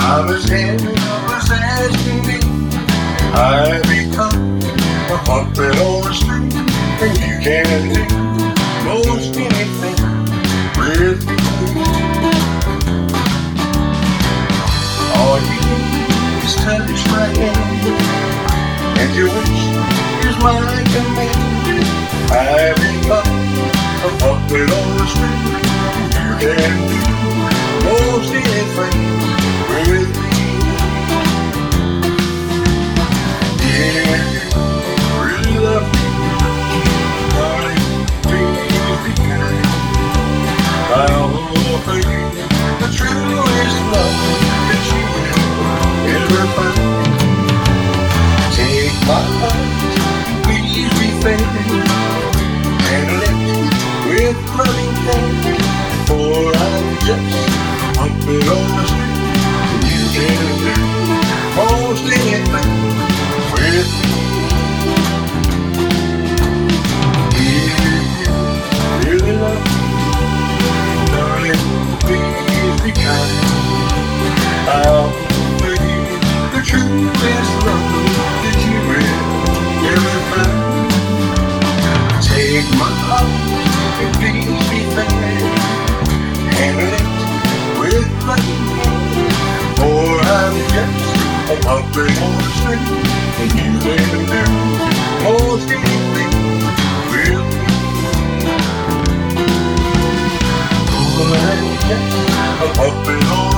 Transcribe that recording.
I'm as helpless as can be. I become a puppet on the street, and you can't do most anything with me. All you need is touch my hand, and your wish is my command. I become a puppet on the street, and you can't do most anything with me. Yeah, you really love me, darling, please be kind. I'll offer you the truest love that you will ever find. Take my heart, please be fair, handle it with loving care. For I'm just a puppet on the street, and you can do most anything with me. If you really love me, darling, please be kind. I'll offer you the truest love that you will ever find. Take my heart and please be fair, handle it with loving care. For I'm just a puppet on the string, and you can do most anything with me. For I'm just a puppet on